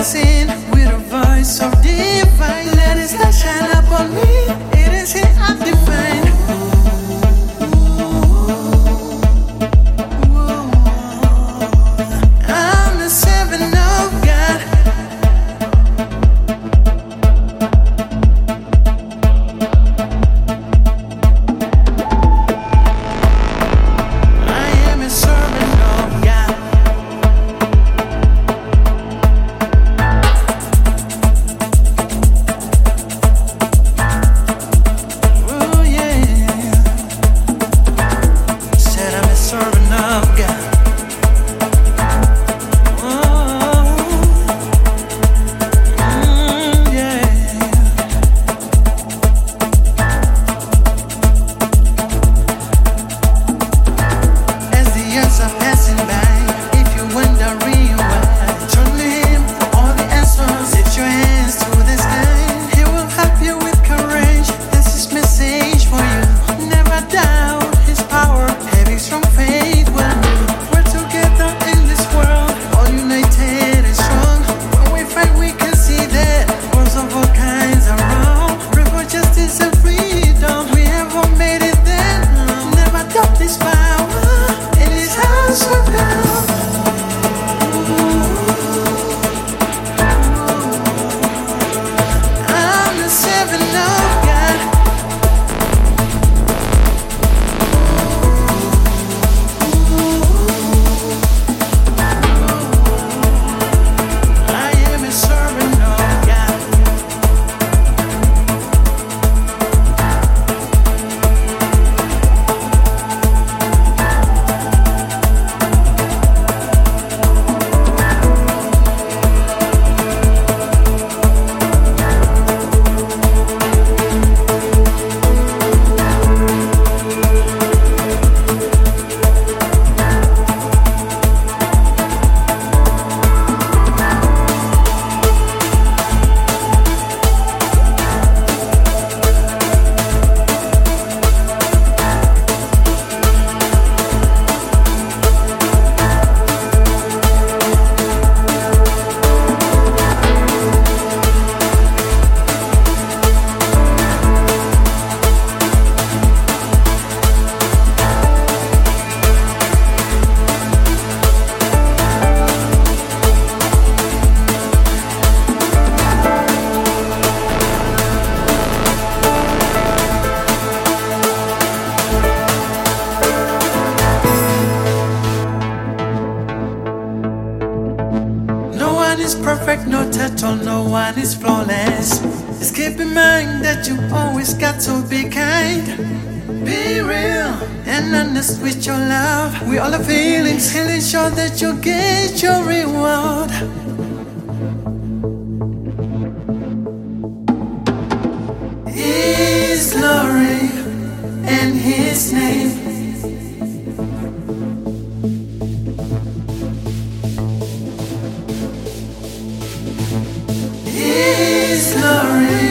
sing with a voice so divine. Let His light shine upon me. It is He I define. I'm the servant of God. I am a servant of God. Oh yeah. Said I'm a servant of God. As the years are passing by, if you're wondering why, turn to Him for all the answers. Lift your hands to the sky. He will help you with courage. That's His message for you. Never doubt His power. Having strong faith will do. We're together in this world, all united and strong. When we fight, we can see that wars of all kinds are wrong. Pray for justice and freedom. We have all made it there. Never doubt His power. In His house of God. I'm the servant of God. I am a servant of God. No one is perfect, no tattoo, no one is flawless. Just keep in mind that you always got to be kind. Be real and honest with your love. We all have feelings, and ensure that you get your reward. His glory and His name. His glory